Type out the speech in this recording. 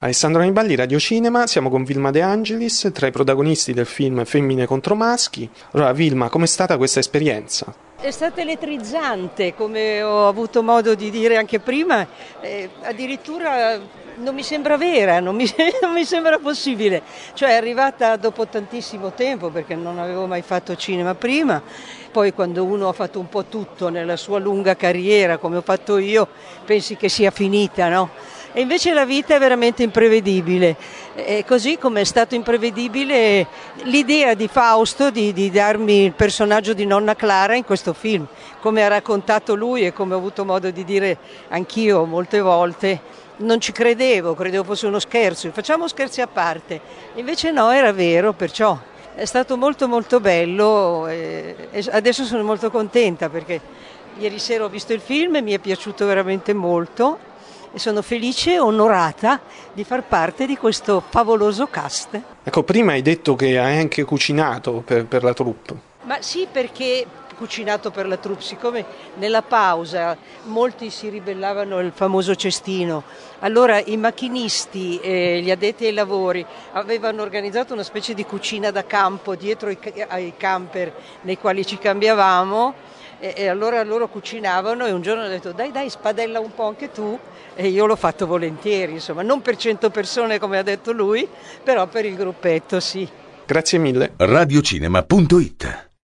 Alessandro Anibaldi, Radio Cinema, siamo con Vilma De Angelis, tra i protagonisti del film Femmine contro maschi. Allora Vilma, com'è stata questa esperienza? È stata elettrizzante, come ho avuto modo di dire anche prima, addirittura non mi sembra vera, non mi sembra possibile. Cioè è arrivata dopo tantissimo tempo perché non avevo mai fatto cinema prima, poi quando uno ha fatto un po' tutto nella sua lunga carriera come ho fatto io, pensi che sia finita, no? E invece la vita è veramente imprevedibile, così come è stato imprevedibile l'idea di Fausto di darmi il personaggio di nonna Clara in questo film, come ha raccontato lui e come ho avuto modo di dire anch'io molte volte. Non ci credevo fosse uno scherzo, facciamo scherzi a parte, invece no, era vero, perciò è stato molto molto bello e adesso sono molto contenta perché ieri sera ho visto il film e mi è piaciuto veramente molto. E sono felice e onorata di far parte di questo favoloso cast. Ecco, prima hai detto che hai anche cucinato per la troupe. Ma sì, perché cucinato per la troupe, siccome nella pausa molti si ribellavano al famoso cestino, allora i macchinisti e gli addetti ai lavori avevano organizzato una specie di cucina da campo dietro ai camper nei quali ci cambiavamo. E allora loro cucinavano e un giorno ho detto dai spadella un po' anche tu, e io l'ho fatto volentieri, insomma, non per 100 persone come ha detto lui, però per il gruppetto sì. Grazie mille. Radiocinema.it